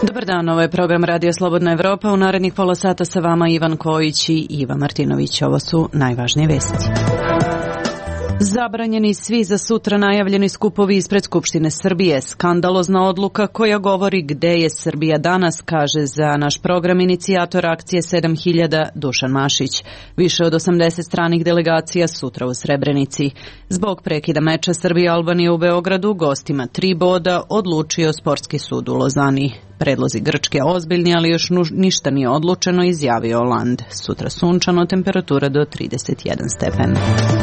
Dobar dan, ovo je program Radio Slobodna Evropa. U narednih pola sata sa vama Ivan Kojić i Iva Martinović. Ovo su najvažnije vesti. Zabranjeni svi za sutra najavljeni skupovi ispred Skupštine Srbije. Skandalozna odluka koja govori gde je Srbija danas, kaže za naš program inicijator akcije 7000 Dušan Mašić. Više od 80 stranih delegacija sutra u Srebrenici. Zbog prekida meča Srbija-Albanija u Beogradu, gostima 3 boda odlučio Sportski sud u Lozani. Predlozi Grčke ozbiljni, ali još ništa nije odlučeno, izjavio Holand. Sutra sunčano, temperatura do 31 stepen.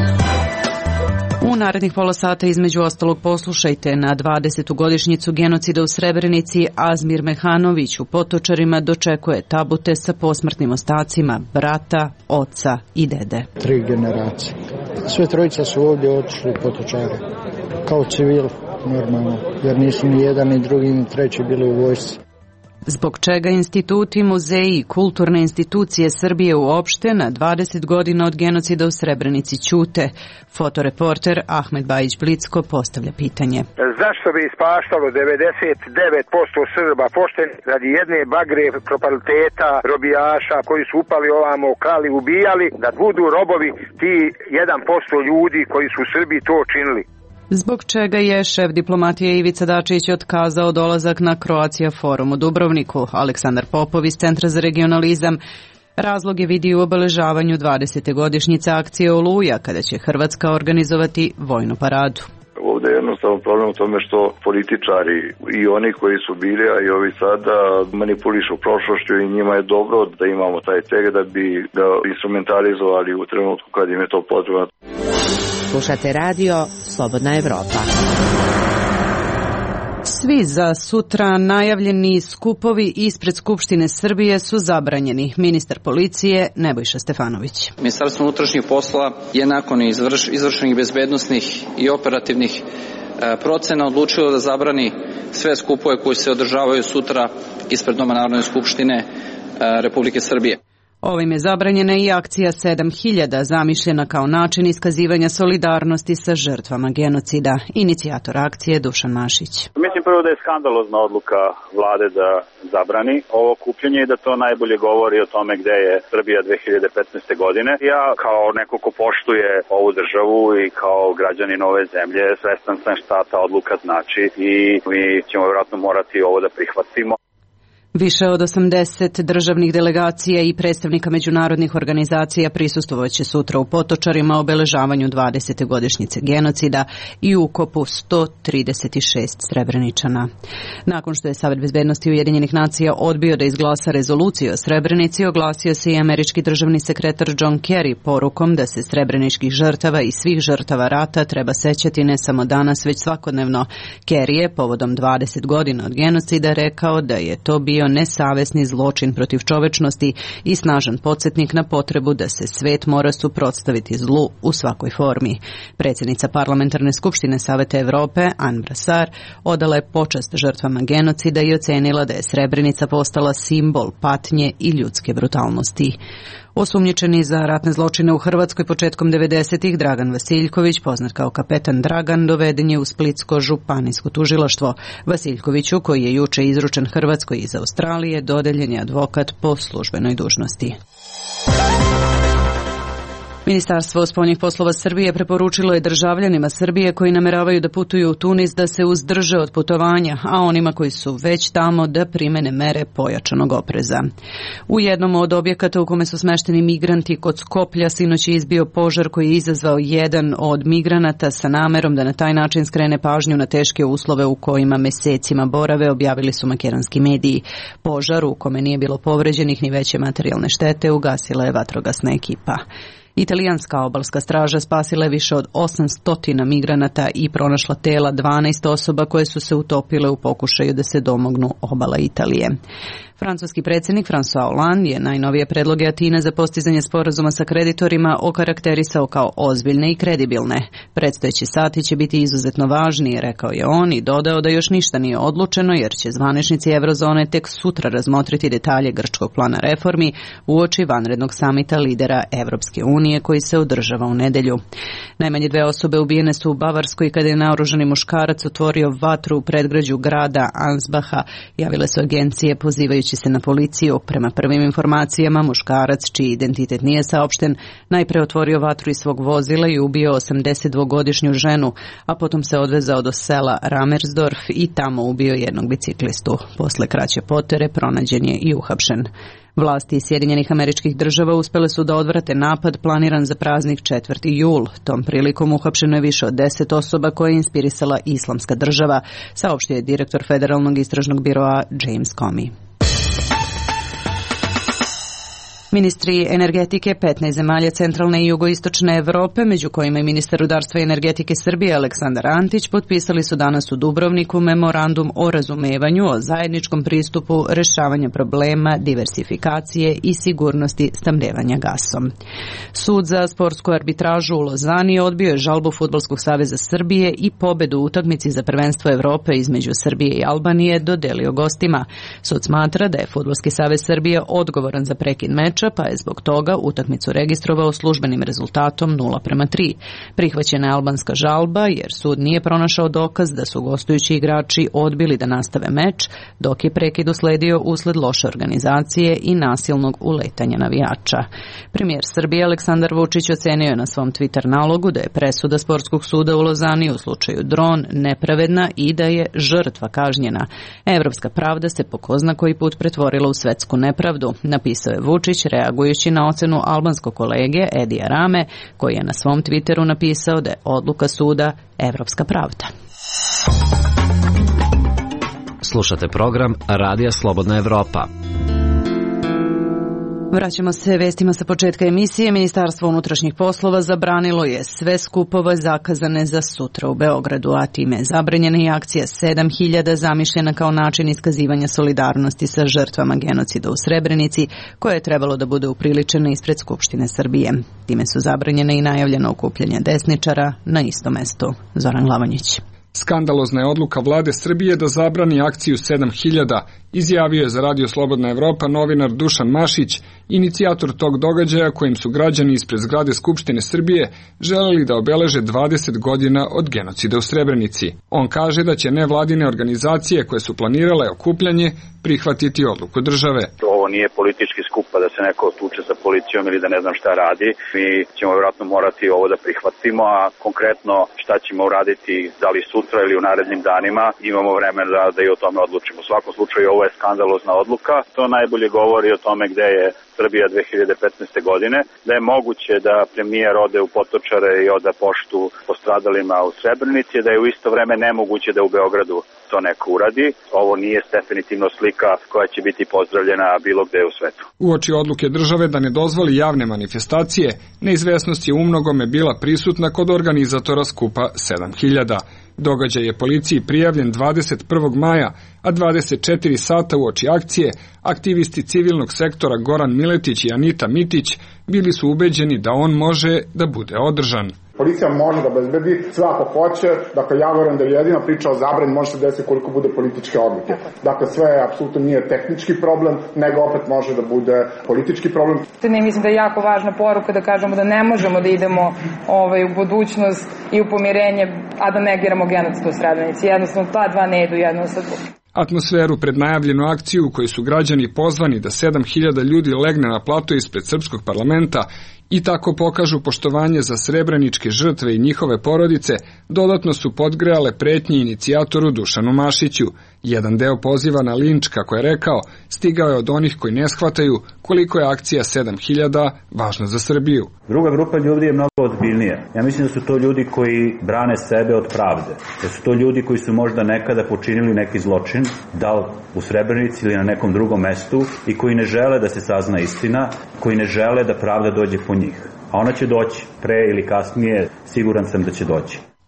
U narednih pola sata između ostalog poslušajte na 20. godišnjicu genocida u Srebrenici. Azmir Mehanović u Potočarima dočekuje tabute sa posmrtnim ostacima brata, oca i dede. 3 generacije. Sve trojica su ovdje otišli u Potočare. Kao civil, normalno, jer nisu ni jedan, ni drugi, ni treći bili u vojsci. Zbog čega instituti, muzeji i kulturne institucije Srbije uopšte na 20 godina od genocida u Srebrenici ćute? Fotoreporter Ahmed Bajić Blicko postavlja pitanje. Zašto bi ispaštalo 99% Srba pošteni radi jedne bagre propaliteta, robijaša koji su upali ovamo, krali, ubijali, da budu robovi ti 1% ljudi koji su u Srbiji to činili? Zbog čega je šef diplomatije Ivica Dačić otkazao dolazak na Croatia forum u Dubrovniku? Aleksandar Popov iz Centra za regionalizam razlog je vidi u obeležavanju 20. godišnjice akcije Oluja, kada će Hrvatska organizovati vojnu paradu. Ovdje je jednostavno problem u tome što političari i oni koji su bili, a i ovi sada manipulišu prošlošću i njima je dobro da imamo taj tek da bi ga instrumentalizovali u trenutku kad im je to potrebno. Slušate radio Slobodna Evropa. Svi za sutra najavljeni skupovi ispred Skupštine Srbije su zabranjeni. Ministar policije Nebojša Stefanović. Ministarstvo unutrašnjih poslova je nakon izvršenih bezbednosnih i operativnih procena odlučilo da zabrani sve skupove koji se održavaju sutra ispred Doma Narodne skupštine Republike Srbije. Ovim je zabranjena i akcija 7000, zamišljena kao način iskazivanja solidarnosti sa žrtvama genocida. Inicijator akcije Dušan Mašić. Mislim prvo da je skandalozna odluka vlade da zabrani ovo okupljanje i da to najbolje govori o tome gde je Srbija 2015. godine. Ja kao neko ko poštuje ovu državu i kao građanin ove zemlje svestan sam šta ta odluka znači i mi ćemo vjerojatno morati ovo da prihvatimo. Više od 80 državnih delegacija i predstavnika međunarodnih organizacija prisustvovaće sutra u Potočarima obeležavanju 20. godišnjice genocida i ukopu 136 Srebreničana. Nakon što je Savet bezbednosti Ujedinjenih nacija odbio da izglasa rezoluciju o Srebrenici, oglasio se i američki državni sekretar John Kerry porukom da se srebreničkih žrtava i svih žrtava rata treba sećati ne samo danas, već svakodnevno. Kerry je povodom 20 godina od genocida rekao da je to bio nesavesni zločin protiv čovečnosti i snažan podsjetnik na potrebu da se svet mora suprotstaviti zlu u svakoj formi. Predsjednica Parlamentarne skupštine Saveta Evrope, Anne Brassard, odala je počast žrtvama genocida i ocenila da je Srebrenica postala simbol patnje i ljudske brutalnosti. Osumnjičeni za ratne zločine u Hrvatskoj početkom 90-ih Dragan Vasiljković, poznat kao kapetan Dragan, doveden je u Splitsko županijsko tužilaštvo. Vasiljkoviću, koji je juče izručen Hrvatskoj iz Australije, dodeljen je advokat po službenoj dužnosti. Ministarstvo spoljnih poslova Srbije preporučilo je državljanima Srbije koji nameravaju da putuju u Tunis da se uzdrže od putovanja, a onima koji su već tamo da primene mere pojačanog opreza. U jednom od objekata u kome su smešteni migranti kod Skoplja sinoć je izbio požar koji je izazvao jedan od migranata sa namerom da na taj način skrene pažnju na teške uslove u kojima mesecima borave, objavili su makedonski mediji. Požar, u kome nije bilo povređenih ni veće materijalne štete, ugasila je vatrogasna ekipa. Italijanska obalska straža spasila je više od 800 migranata i pronašla tela 12 osoba koje su se utopile u pokušaju da se domognu obala Italije. Francuski predsjednik François Hollande je najnovije predloge Atine za postizanje sporazuma sa kreditorima okarakterisao kao ozbiljne i kredibilne. Predstojeći sati će biti izuzetno važni, rekao je on i dodao da još ništa nije odlučeno jer će zvaničnici Eurozone tek sutra razmotriti detalje grčkog plana reformi uoči vanrednog samita lidera Evropske unije koji se održava u nedelju. Najmanje 2 osobe ubijene su u Bavarskoj kada je naoružani muškarac otvorio vatru u predgrađu grada Ansbacha, javile su agencije pozivajući se na policiju. Prema prvim informacijama, muškarac, čiji identitet nije saopšten, najpre otvorio vatru iz svog vozila i ubio 82-godišnju ženu, a potom se odvezao do sela Ramersdorf i tamo ubio jednog biciklistu. Posle kraće potere pronađen je i uhapšen. Vlasti Sjedinjenih Američkih Država uspjele su da odvrate napad planiran za praznik 4. jul. Tom prilikom uhapšeno je više od 10 osoba koje je inspirisala Islamska država, saopštio je direktor Federalnog istražnog biroa James Comey. Ministri energetike 15 zemalja centralne i jugoistočne Evrope, među kojima je ministar rudarstva i energetike Srbije Aleksandar Antić, potpisali su danas u Dubrovniku memorandum o razumevanju o zajedničkom pristupu rešavanja problema, diversifikacije i sigurnosti snabdevanja gasom. Sud za sportsku arbitražu u Lozani odbio je žalbu Fudbalskog saveza Srbije i pobedu u utakmici za prvenstvo Evrope između Srbije i Albanije dodelio gostima. Sud smatra da je Fudbalski savez Srbije odgovoran za prekid meča, pa je zbog toga utakmicu registrovao službenim rezultatom 0:3. Prihvaćena je albanska žalba jer sud nije pronašao dokaz da su gostujući igrači odbili da nastave meč, dok je prekid usledio usled loše organizacije i nasilnog uletanja navijača. Premijer Srbije Aleksandar Vučić ocenio je na svom Twitter nalogu da je presuda Sportskog suda u Lozani u slučaju Dron nepravedna i da je žrtva kažnjena. Evropska pravda se po ko zna koji put pretvorila u svetsku nepravdu, napisao je Vučić reagujući na ocenu albanskog kolege Edija Rame, koji je na svom Twitteru napisao da je odluka suda evropska pravda. Slušate program Radija Slobodna Evropa. Vraćamo se vestima sa početka emisije. Ministarstvo unutrašnjih poslova zabranilo je sve skupove zakazane za sutra u Beogradu, a time je zabranjena i akcija 7000 zamišljena kao način iskazivanja solidarnosti sa žrtvama genocida u Srebrenici, koja je trebalo da bude upriličena ispred Skupštine Srbije. Time su zabranjene i najavljeno okupljanje desničara na istom mestu. Zoran Lavanjić. Skandalozna je odluka vlade Srbije da zabrani akciju 7000, izjavio je za Radio Slobodna Evropa novinar Dušan Mašić, inicijator tog događaja kojim su građani ispred zgrade Skupštine Srbije želeli da obeleže 20 godina od genocida u Srebrenici. On kaže da će nevladine organizacije koje su planirale okupljanje prihvatiti odluku države. Ovo nije politički skup pa da se neko tuče sa policijom ili da ne znam šta radi. Mi ćemo vjerojatno morati ovo da prihvatimo, a konkretno šta ćemo uraditi, da li sutra ili u narednim danima, imamo vremena da i o tome odlučimo. U svakom slučaju ovo je skandalozna odluka. To najbolje govori o tome gde je Srbija 2015. godine, da je moguće da premijer ode u Potočare i oda poštu postradalima u Srebrenici, da je u isto vreme nemoguće da u Beogradu to neko uradi. Ovo nije definitivno slika koja će biti pozdravljena bilo gde u svetu. Uoči odluke države da ne dozvoli javne manifestacije, neizvesnost je umnogome bila prisutna kod organizatora skupa 7000. Događaj je policiji prijavljen 21. maja, a 24 sata uoči akcije aktivisti civilnog sektora Goran Miletić i Anita Mitić bili su ubeđeni da on može da bude održan. Policija može da bezbedi sve ako hoće, dakle ja verujem da je jedina priča o zabrani može se desiti koliko bude političke odluke. Dakle sve apsolutno nije tehnički problem, nego opet može da bude politički problem. Mislim da je jako važna poruka da kažemo da ne možemo da idemo u budućnost i u pomirenje, a da negiramo genocid u Srebrenici. Jednostavno ta dva ne idu jedno sa drugim. Atmosferu pred najavljenu akciju u kojoj su građani pozvani da 7000 ljudi legne na plato ispred srpskog parlamenta i tako pokažu poštovanje za srebreničke žrtve i njihove porodice, dodatno su podgrejale pretnje inicijatoru Dušanu Mašiću. Jedan deo poziva na linč, kako je rekao, stigao je od onih koji ne shvataju koliko je akcija 7000 važna za Srbiju. Druga grupa ljudi je mnogo ozbiljnija. Ja mislim da su to ljudi koji brane sebe od pravde. Da su to ljudi koji su možda nekada počinili neki zločin, da li u Srebrenici ili na nekom drugom mestu, i koji ne žele da se sazna istina, koji ne žele da pravda dođe po njih. A ona će doći, pre ili kasnije, siguran sam da će doći.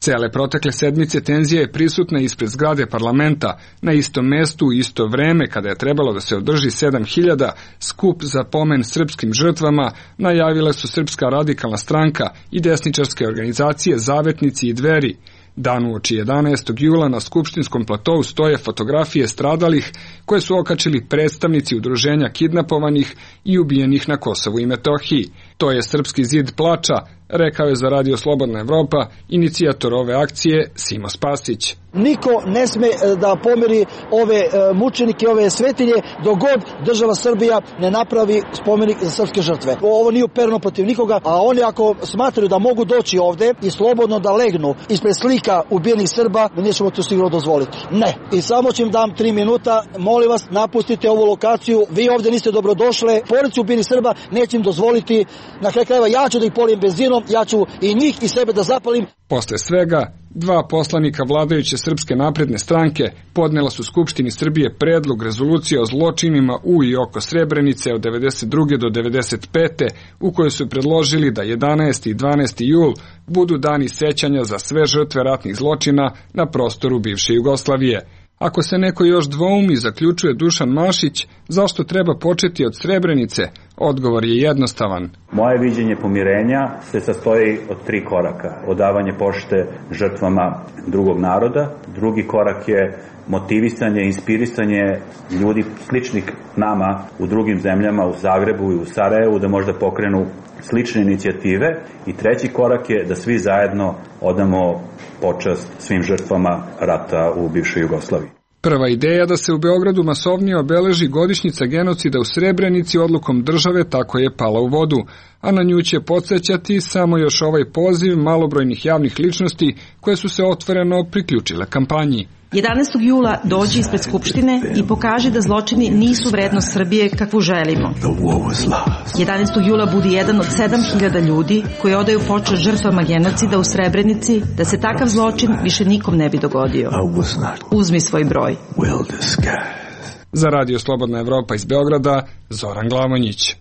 Cele protekle sedmice tenzija je prisutna ispred zgrade parlamenta, na istom mestu u isto vreme kada je trebalo da se održi 7000 skup za pomen srpskim žrtvama, najavile su Srpska radikalna stranka i desničarske organizacije Zavetnici i Dveri. Dan uoči 11. jula na Skupštinskom platovu stoje fotografije stradalih koje su okačili predstavnici udruženja kidnapovanih i ubijenih na Kosovu i Metohiji. To je Srpski zid plača, rekao je za Radio Slobodna Evropa inicijator ove akcije Simo Spasić. Niko ne sme da pomiri ove mučenike, ove svetinje, dok god država Srbija ne napravi spomenik za srpske žrtve. Ovo nije upereno protiv nikoga, a oni ako smatraju da mogu doći ovde i slobodno da legnu ispred slika ubijenih Srba, nećemo to sigurno dozvoliti. Ne. I samo ću im dam 3 minuta, molim vas, napustite ovu lokaciju, vi ovde niste dobrodošle, porodice ubijenih Srba neću im dozvoliti, na kraju krajeva ja ću da ih polijem benzinom, ja ću i njih i sebe da zapalim. Posle svega, 2 poslanika vladajuće Srpske napredne stranke podnela su Skupštini Srbije predlog rezolucije o zločinima u i oko Srebrenice od 92. do 95. u kojoj su predložili da 11. i 12. jul budu dani sećanja za sve žrtve ratnih zločina na prostoru bivše Jugoslavije. Ako se neko još dvoumi, zaključuje Dušan Mašić, zašto treba početi od Srebrenice, odgovor je jednostavan. Moje viđenje pomirenja se sastoji od 3 koraka. Odavanje pošte žrtvama drugog naroda. Drugi korak je motivisanje, inspirisanje ljudi sličnih nama u drugim zemljama, u Zagrebu i u Sarajevu, da možda pokrenu slične inicijative. I treći korak je da svi zajedno odamo počast svim žrtvama rata u bivšoj Jugoslaviji. Prva ideja da se u Beogradu masovnije obeleži godišnjica genocida u Srebrenici odlukom države tako je pala u vodu, a na nju će podsjećati samo još ovaj poziv malobrojnih javnih ličnosti koje su se otvoreno priključile kampanji. 11. jula dođi ispred Skupštine i pokaži da zločini nisu vrednost Srbije kakvu želimo. 11. jula budi jedan od 7000 ljudi koji odaju počast žrtvama genocida u Srebrenici, da se takav zločin više nikom ne bi dogodio. Uzmi svoj broj. Za Radio Slobodna Evropa iz Beograda, Zoran Glamonjić.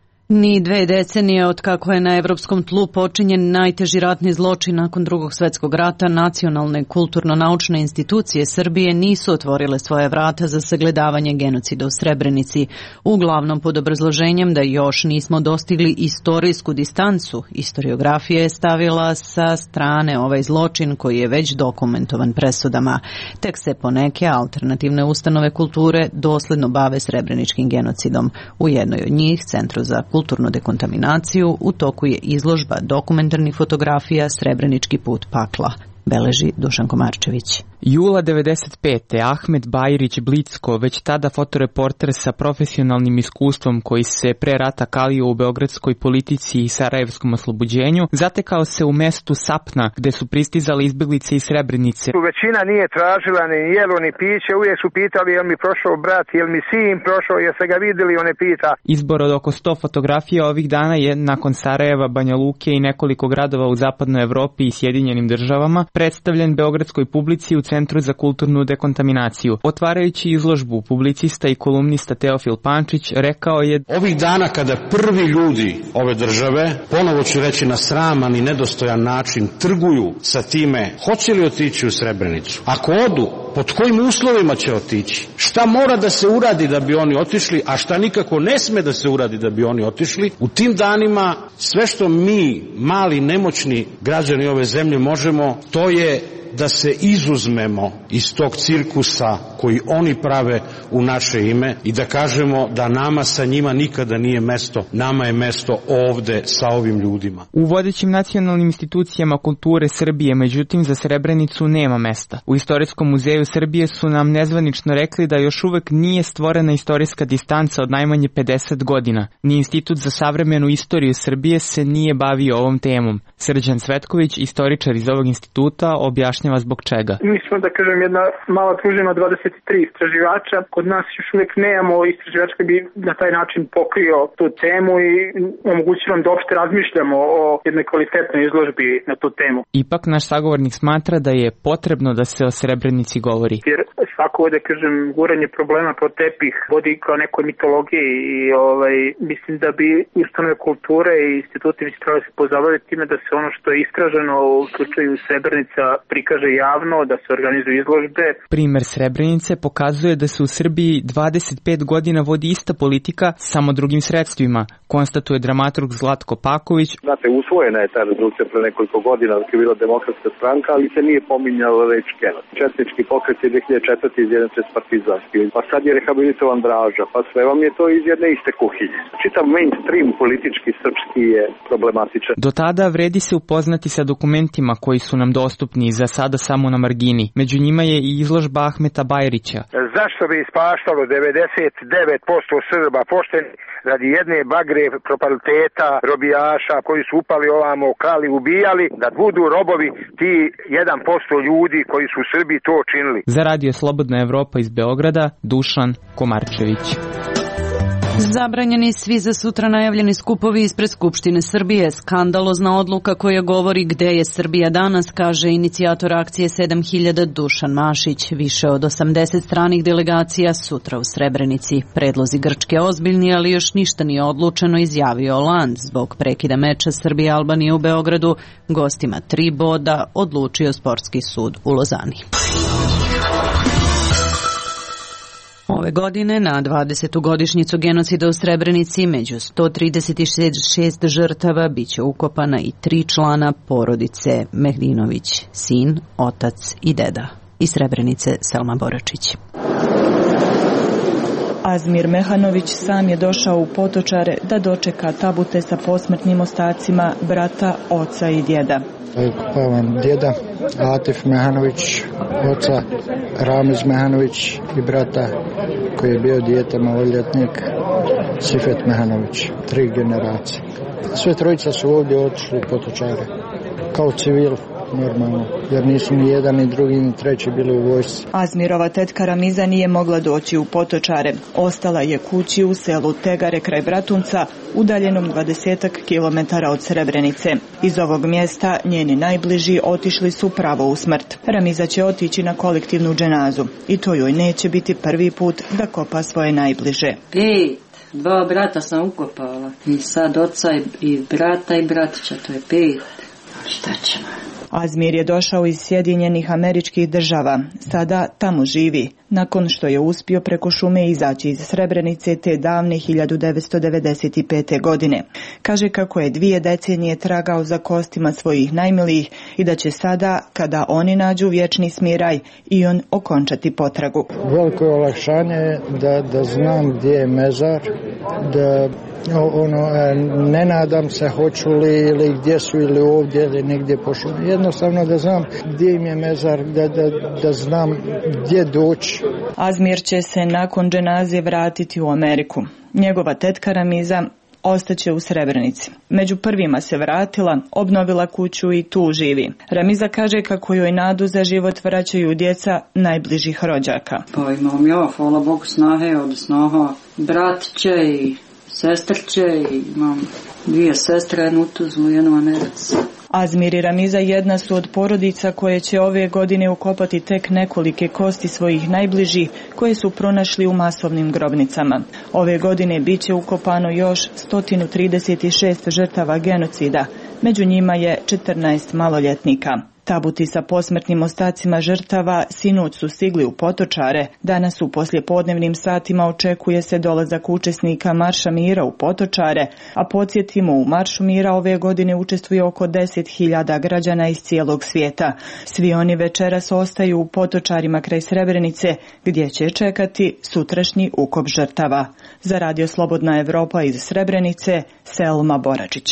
Ni 2 decenije od kako je na evropskom tlu počinjen najteži ratni zločin nakon Drugog svjetskog rata, nacionalne kulturno-naučne institucije Srbije nisu otvorile svoje vrata za sagledavanje genocida u Srebrenici, uglavnom pod obrazloženjem da još nismo dostigli istorijsku distancu. Historiografija je stavila sa strane ovaj zločin koji je već dokumentovan presudama. Tek se poneke alternativne ustanove kulture dosledno bave srebreničkim genocidom. U jednoj od njih, Centru za kulturnu dekontaminaciju, u toku je izložba dokumentarnih fotografija Srebrenički put pakla, beleži Dušan Komarčević. Jula 95. Ahmet Bajrić Blicko, već tada fotoreporter sa profesionalnim iskustvom koji se pre rata kalio u beogradskoj politici i sarajevskom oslobođenju, zatekao se u mestu Sapna, gde su pristizali izbeglice iz Srebrenice. Većina nije tražila ni jelo ni piće, uvijek su pitali jel mi prošao brat, jel mi sin prošao, jel se ga vidjeli, on ne pita. Izbor od oko 100 fotografija ovih dana je, nakon Sarajeva, Banja Luke i nekoliko gradova u zapadnoj Evropi i Sjedinjenim državama, predstavljen beogradskoj publici u Centru za kulturnu dekontaminaciju. Otvarajući izložbu, publicista i kolumnista Teofil Pančić rekao je: ovih dana kada prvi ljudi ove države, ponovo ću reći na sraman i nedostojan način, trguju sa time hoće li otići u Srebrenicu. Ako odu, pod kojim uslovima će otići? Šta mora da se uradi da bi oni otišli, a šta nikako ne sme da se uradi da bi oni otišli? U tim danima sve što mi, mali, nemoćni građani ove zemlje možemo, to je da se izuzmemo iz tog cirkusa koji oni prave u naše ime i da kažemo da nama sa njima nikada nije mesto, nama je mesto ovde sa ovim ljudima. U vodećim nacionalnim institucijama kulture Srbije, međutim, za Srebrenicu nema mesta. U Istorijskom muzeju Srbije su nam nezvanično rekli da još uvek nije stvorena istorijska distanca od najmanje 50 godina. Ni Institut za savremenu istoriju Srbije se nije bavio ovom temom. Srđan Cvetković, istoričar iz ovog instituta, objašnjava objašnjava zbog čega. Mi smo, da kažem, jedna mala družina 23 istraživača. Kod nas još uvijek nemamo istraživača koji bi na taj način pokrio tu temu i omogućio nam da uopšte razmišljamo o jednoj kvalitetnoj izložbi na tu temu. Ipak naš sagovornik smatra da je potrebno da se o Srebrenici govori. Jer svako, da kažem, guranje problema pod tepih vodi kao nekoj mitologiji i mislim da bi ustanove kulture i instituti bi se trebali se pozabaviti time da se ono što je istraženo u slučaju Srebrenica prikaže javno, da se organizuju izložbe. Primer Srebrenice pokazuje da se u Srbiji 25 godina vodi ista politika, samo drugim sredstvima, konstatuje dramaturg Zlatko Paković. Znate, usvojena je ta rezolucija pre nekoliko godina dok je bila Demokratska stranka, ali se nije pominjala reč genocid. Četnički pokret je 2004. izjednačen s partizanskim, pa sad je rehabilitovan Draža, pa sve vam je to iz jedne iste kuhinje. Čitav mainstream politički srpski je problematičan. Do tada vredi se upoznati sa dokumentima koji su nam dostupni, za sada samo na margini. Među njima je i izložba Ahmeta Bajrića. Zašto bi ispaštalo 99% Srba pošteni radi jedne bagre propaliteta, robijaša koji su upali ovamo, krali, ubijali, da budu robovi ti 1% ljudi koji su u Srbiji to činili. Za Radio Slobodna Evropa iz Beograda, Dušan Komarčević. Zabranjeni svi za sutra najavljeni skupovi ispred Skupštine Srbije. Skandalozna odluka koja govori gde je Srbija danas, kaže inicijator akcije 7000 Dušan Mašić. Više od 80 stranih delegacija sutra u Srebrenici. Predlozi Grčke ozbiljni, ali još ništa nije odlučeno, izjavio Land. Zbog prekida meča Srbije-Albanije u Beogradu, gostima 3 boda odlučio Sportski sud u Lozani. Ove godine na 20. godišnjicu genocida u Srebrenici među 136 žrtava biće ukopana i 3 člana porodice Mehdinović, sin, otac i deda. Iz Srebrenice Selma Boračić. Azmir Mehanović sam je došao u Potočare da dočeka tabute sa posmrtnim ostacima brata, oca i djeda. Ukopavam djeda Atif Mehanović, oca Ramiz Mehanović i brata koji je bio dijete maloljetnik Sifet Mehanović. 3 generacije. Sve trojica su ovdje otišli u Potočare kao civil. Normalno, jer nisu ni jedan, ni drugi, ni treći bili u vojsci. Azmirova tetka Ramiza nije mogla doći u Potočare. Ostala je kući u selu Tegare kraj Bratunca, udaljenom 20 kilometara od Srebrenice. Iz ovog mjesta njeni najbliži otišli su pravo u smrt. Ramiza će otići na kolektivnu dženazu i to joj neće biti prvi put da kopa svoje najbliže. 2 brata sam ukopala i sad oca i brata i bratića, to je 5. Šta ćemo? Azmir je došao iz Sjedinjenih Američkih Država. Sada tamo živi, nakon što je uspio preko šume izaći iz Srebrenice te davne 1995. godine. Kaže kako je 2 decenije tragao za kostima svojih najmilijih i da će sada, kada oni nađu vječni smiraj, i on okončati potragu. Veliko olakšanje da znam gdje je mezar, da ne nadam se hoću li ili gdje su ili ovdje ili negdje po šumi. Jednostavno da znam gdje im je mezar, da znam gdje doći. Azmir će se nakon dženaze vratiti u Ameriku. Njegova tetka Ramiza ostaće u Srebrenici. Među prvima se vratila, obnovila kuću i tu živi. Ramiza kaže kako joj nadu za život vraćaju djeca najbližih rođaka. Pa imam ja, hvala Bogu, snahe od snaha bratće i sestrće i imam 2 sestre, jednu u Tuzlu, jednu u Americi. Azmir i Ramiza jedna su od porodica koje će ove godine ukopati tek nekolike kosti svojih najbližih koje su pronašli u masovnim grobnicama. Ove godine bit će ukopano još 136 žrtava genocida, među njima je 14 maloljetnika. Tabuti sa posmrtnim ostacima žrtava sinoć su stigli u Potočare. Danas u poslijepodnevnim satima očekuje se dolazak učesnika Marša mira u Potočare, a podsjetimo, u Maršu mira ove godine učestvuje oko 10.000 građana iz cijelog svijeta. Svi oni večeras ostaju u Potočarima kraj Srebrenice, gdje će čekati sutrašnji ukop žrtava. Za Radio Slobodna Evropa iz Srebrenice, Selma Boračić.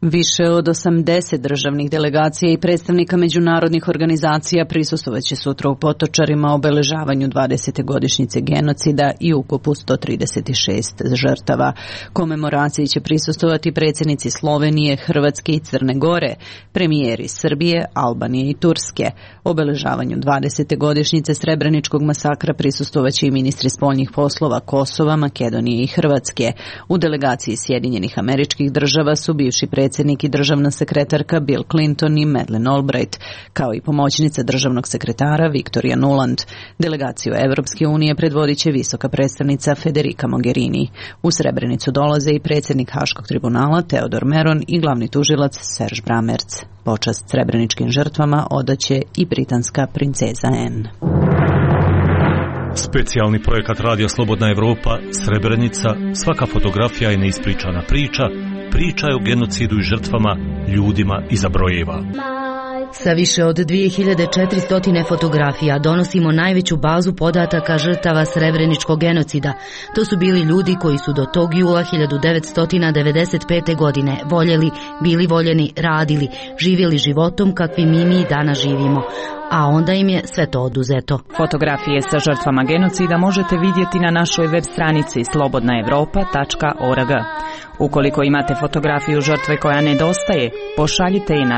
Više od 80 državnih delegacija i predstavnika međunarodnih organizacija prisustvovaće sutra u Potočarima obeležavanju 20. godišnjice genocida i ukopu 136 žrtava. Komemoraciji će prisustvovati predsjednici Slovenije, Hrvatske i Crne Gore, premijeri Srbije, Albanije i Turske. Obeležavanju 20. godišnjice Srebreničkog masakra prisustvovaće i ministri spoljnih poslova Kosova, Makedonije i Hrvatske. U delegaciji Sjedinjenih Američkih Država su bivši predsjednik i državna sekretarka Bill Clinton i Madeleine Albright, kao i pomoćnica državnog sekretara Victoria Nuland. Delegaciju Evropske unije predvodit će visoka predstavnica Federica Mogherini. U Srebrenicu dolaze i predsjednik Haškog tribunala Teodor Meron i glavni tužilac Serge Bramertz. Počast srebreničkim žrtvama odaće i britanska princeza Anne. Specijalni projekat Radija Slobodna Evropa, Srebrenica, svaka fotografija je neispričana priča, priča je o genocidu i žrtvama, ljudima iza brojeva. Sa više od 2400 fotografija donosimo najveću bazu podataka žrtava Srebreničkog genocida. To su bili ljudi koji su do tog jula 1995. godine voljeli, bili voljeni, radili, živjeli životom kakvim mi danas živimo. A onda im je sve to oduzeto. Fotografije sa žrtvama genocida možete vidjeti na našoj web stranici slobodnaevropa.org. Ukoliko imate fotografiju žrtve koja nedostaje, pošaljite je na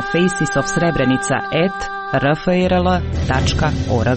facesofsrebrenica@rfrl.org.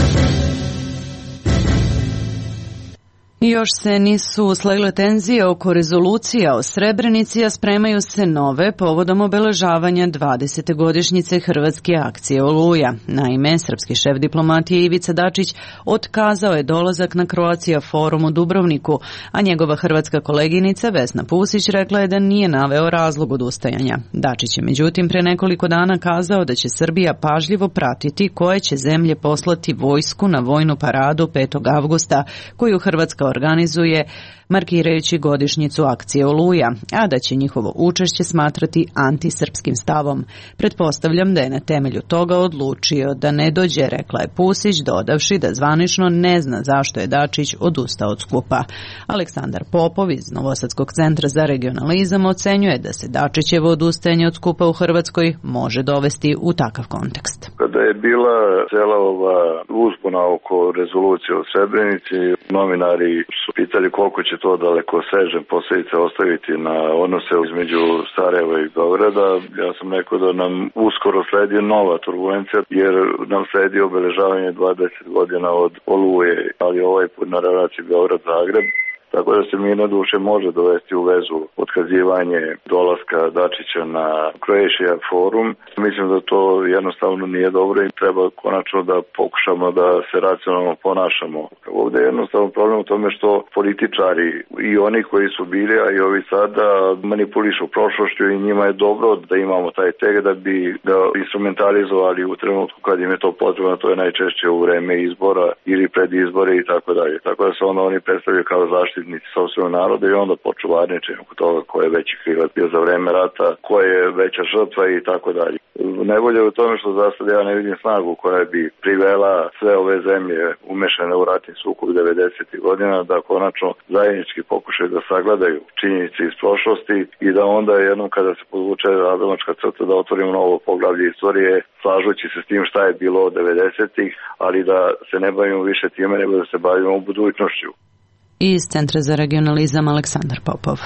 Još se nisu slegle tenzije oko rezolucija o Srebrenici, a spremaju se nove povodom obeležavanja 20. godišnjice Hrvatske akcije Oluja. Naime, srpski šef diplomatije Ivica Dačić otkazao je dolazak na Croatia forum u Dubrovniku, a njegova hrvatska koleginica Vesna Pusić rekla je da nije naveo razlog odustajanja. Dačić je međutim pre nekoliko dana kazao da će Srbija pažljivo pratiti koje će zemlje poslati vojsku na vojnu paradu 5. avgusta, koju Hrvatska organizuje markirajući godišnjicu akcije Oluja, a da će njihovo učešće smatrati antisrpskim stavom. Pretpostavljam da je na temelju toga odlučio da ne dođe, rekla je Pusić, dodavši da zvanično ne zna zašto je Dačić odustao od skupa. Aleksandar Popov iz Novosadskog centra za regionalizam ocenjuje da se Dačićevo odustajanje od skupa u Hrvatskoj može dovesti u takav kontekst. Kada je bila cela ova uzbuna oko rezolucije o Srebrenici, novinari su pitali koliko će to daleko sežne posljedice ostaviti na odnose između Sarajeva i Beograda. Ja sam rekao da nam uskoro sledi nova turbulencija, jer nam sledi obeležavanje 20 godina od Oluje, ali ovaj put na relaciji Beograd-Zagreb. Tako da se mi na duše može dovesti u vezu otkazivanje dolaska Dačića na Croatia forum. Mislim da to jednostavno nije dobro i treba konačno da pokušamo da se racionalno ponašamo. Ovdje je jednostavno problem u tome što političari i oni koji su bili, a i ovi sada manipulišu prošlošću i njima je dobro da imamo taj tek da bi ga instrumentalizovali u trenutku kad im je to potrebno, to je najčešće u vreme izbora ili pred izbore i tako dalje. Tako da se onda oni predstavljaju kao zaštitnici sopstvenog naroda i onda počuvarniče oko toga ko je veći krivac bio za vreme rata, ko je veća žrtva i tako dalje. Najbolje je u tome što za sad ja ne vidim snagu koja bi privela sve ove zemlje umešane u ratni sukob 90. godina da konačno zajednički pokušaju da sagledaju činjenice iz prošlosti i da onda jednom kada se podvuče razlomačka crta da otvorimo novo poglavlje istorije, slažući se s tim šta je bilo od 90-ih, ali da se ne bavimo više time nego da se bavimo u budućnošću. Iz Centra za regionalizam Aleksandar Popov.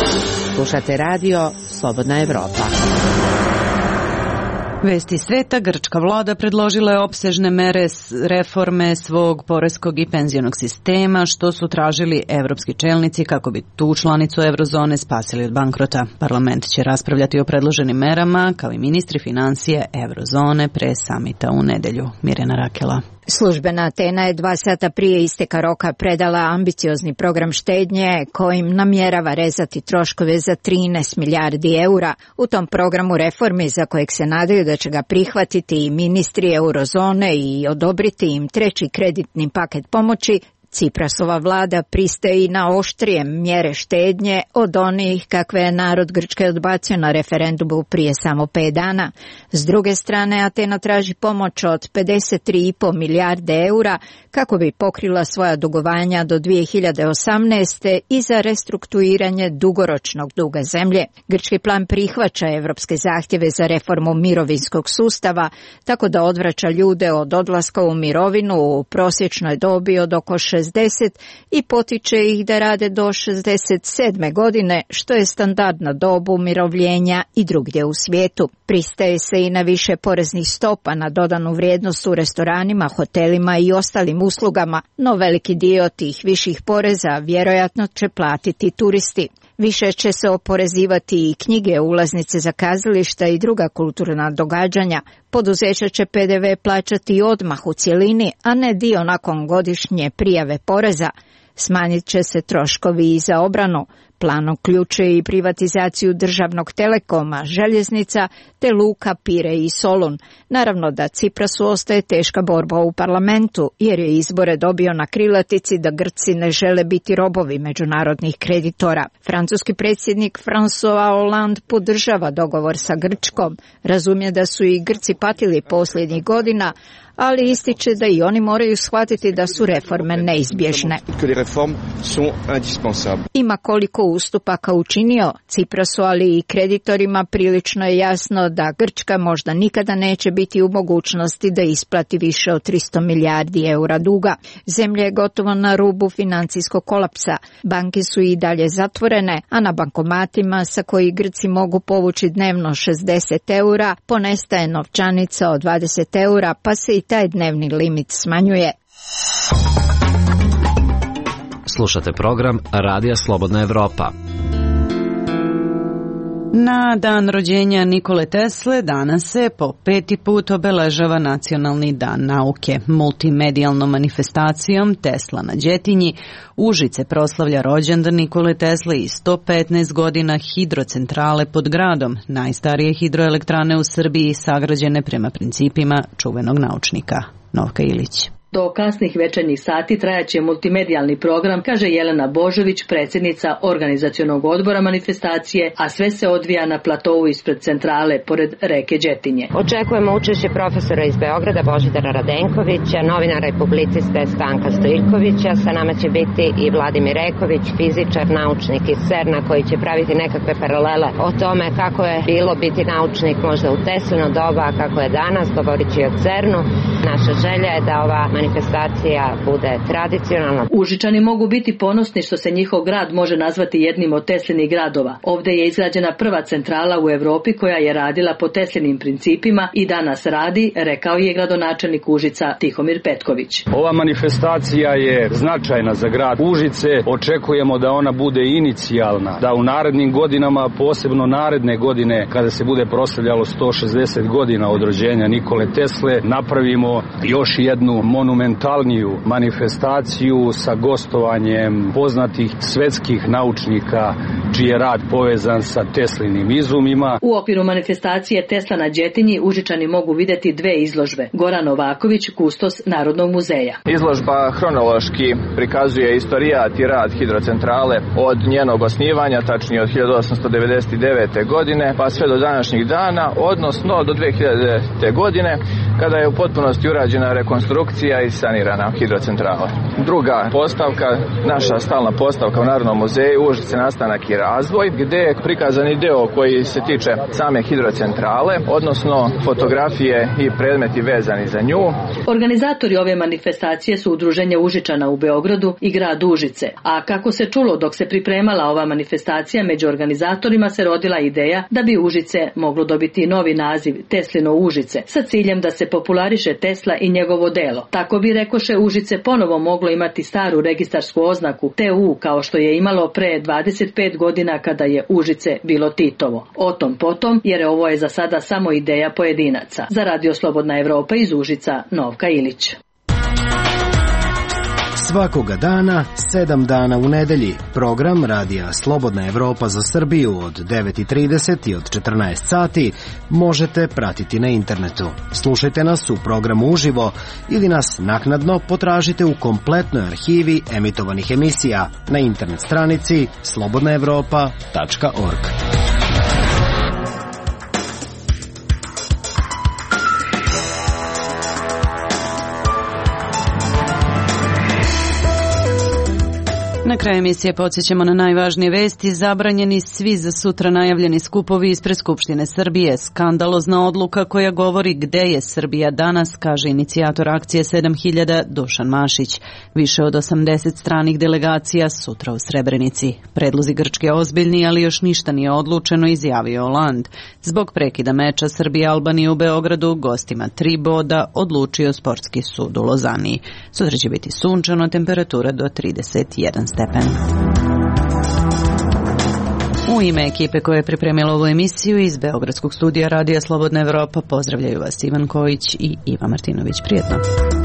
Slušate radio Slobodna Evropa. Vesti sveta, grčka vlada predložila je opsežne mere reforme svog poreskog i penzionog sistema, što su tražili evropski čelnici kako bi tu članicu eurozone spasili od bankrota. Parlament će raspravljati o predloženim merama, kao i ministri financije eurozone pre samita u nedelju. Mirjana Rakela. Službena Atena je 2 sata prije isteka roka predala ambiciozni program štednje kojim namjerava rezati troškove za 13 milijardi eura. U tom programu reformi za kojeg se nadaju da će ga prihvatiti i ministri eurozone i odobriti im treći kreditni paket pomoći, Ciprasova vlada pristaje i na oštrije mjere štednje od onih kakve je narod Grčke odbacio na referendumu prije samo 5 dana. S druge strane, Atena traži pomoć od 53,5 milijarde eura kako bi pokrila svoja dugovanja do 2018. i za restrukturiranje dugoročnog duga zemlje. Grčki plan prihvaća evropske zahtjeve za reformu mirovinskog sustava, tako da odvraća ljude od odlaska u mirovinu u prosječnoj dobi od oko 60 i potiče ih da rade do 67. godine, što je standardna dob umirovljenja i drugdje u svijetu. Pristaje se i na više poreznih stopa na dodanu vrijednost u restoranima, hotelima i ostalim uslugama, no veliki dio tih viših poreza vjerojatno će platiti turisti. Više će se oporezivati i knjige, ulaznice za kazališta i druga kulturna događanja. Poduzeća će PDV plaćati odmah u cjelini, a ne dio nakon godišnje prijave poreza. Smanjit će se troškovi i za obranu. Plan uključuje i privatizaciju državnog telekoma, željeznica te luka Pire i Solun. Naravno da Ciprasu ostaje teška borba u parlamentu, jer je izbore dobio na krilatici da Grci ne žele biti robovi međunarodnih kreditora. Francuski predsjednik François Hollande podržava dogovor sa Grčkom. Razumije da su i Grci patili posljednjih godina, ali ističe da i oni moraju shvatiti da su reforme neizbježne. Ima koliko ustupaka učinio Ciprasu, ali i kreditorima prilično je jasno da Grčka možda nikada neće biti u mogućnosti da isplati više od 300 milijardi eura duga. Zemlja je gotovo na rubu financijskog kolapsa. Banke su i dalje zatvorene, a na bankomatima sa koji Grci mogu povući dnevno 60 eura, ponestaje novčanica od 20 eura, pa se i taj dnevni limit smanjuje. Slušate program Radija Slobodna Evropa. Na dan rođenja Nikole Tesle danas se po 5. put obeležava Nacionalni dan nauke. Multimedijalnom manifestacijom Tesla na Đetinji Užice proslavlja rođendan Nikole Tesle i 115 godina hidrocentrale pod gradom, najstarije hidroelektrane u Srbiji sagrađene prema principima čuvenog naučnika. Novka Ilić. Do kasnih večernjih sati trajaće multimedijalni program, kaže Jelena Božović, predsjednica organizacionog odbora manifestacije, a sve se odvija na platovu ispred centrale, pored reke Đetinje. Očekujemo učešće profesora iz Beograda Božidara Radenkovića, novinara i publiciste Stanka Stojkovića, sa nama će biti i Vladimir Reković, fizičar, naučnik iz CERN-a, koji će praviti nekakve paralele o tome kako je bilo biti naučnik možda u Teslino doba, a kako je danas, govorit će i o CERN-u. Naša želja je da ova manifestacija bude tradicionalna. Užičani mogu biti ponosni što se njihov grad može nazvati jednim od Teslinih gradova. Ovdje je izgrađena prva centrala u Europi koja je radila po Teslinim principima i danas radi, rekao je gradonačelnik Užica Tihomir Petković. Ova manifestacija je značajna za grad Užice. Očekujemo da ona bude inicijalna, da u narednim godinama, posebno naredne godine, kada se bude proslavljalo 160 godina od rođenja Nikole Tesle, napravimo još jednu monumentalniju manifestaciju sa gostovanjem poznatih svetskih naučnika čiji je rad povezan sa Teslinim izumima. U okviru manifestacije Tesla na Đetinji Užičani mogu vidjeti dve izložbe. Goran Novaković, kustos Narodnog muzeja. Izložba hronološki prikazuje istorijat i rad hidrocentrale od njenog osnivanja, tačnije od 1899. godine, pa sve do današnjih dana, odnosno do 2000. godine, kada je u potpunosti urađena rekonstrukcija i sanirana hidrocentrala. Druga postavka, naša stalna postavka u Narodnom muzeju, Užice nastanak i razvoj, gdje je prikazani deo koji se tiče same hidrocentrale, odnosno fotografije i predmeti vezani za nju. Organizatori ove manifestacije su Udruženje Užičana u Beogradu i grad Užice, a kako se čulo dok se pripremala ova manifestacija, među organizatorima se rodila ideja da bi Užice moglo dobiti novi naziv Teslino Užice, sa ciljem da se populariše Tesla i njegovo delo. Tako bi, rekoše, Užice ponovo moglo imati staru registarsku oznaku TU, kao što je imalo pre 25 godina kada je Užice bilo Titovo. O tom potom, jer ovo je za sada samo ideja pojedinaca. Za Radio Slobodna Evropa iz Užica, Novka Ilić. Svakoga dana, 7 dana u nedelji, program Radija Slobodna Evropa za Srbiju od 9:30 i od 14 sati možete pratiti na internetu. Slušajte nas u programu uživo ili nas naknadno potražite u kompletnoj arhivi emitovanih emisija na internet stranici slobodnaevropa.org. Na kraju emisije podsjećamo na najvažnije vesti. Zabranjeni svi za sutra najavljeni skupovi ispred Skupštine Srbije. Skandalozna odluka koja govori gde je Srbija danas, kaže inicijator akcije 7000 Dušan Mašić. Više od 80 stranih delegacija sutra u Srebrenici. Predlozi Grčke ozbiljni, ali još ništa nije odlučeno, izjavio Holand. Zbog prekida meča Srbija-Albanija u Beogradu gostima 3 boda odlučio sportski sud u Lozani. Sutra će biti sunčano, temperatura do 31 stepen. U ime ekipe koja je pripremila ovu emisiju iz Beogradskog studija Radija Slobodna Evropa pozdravljaju vas Ivan Kojić i Iva Martinović. Prijetno.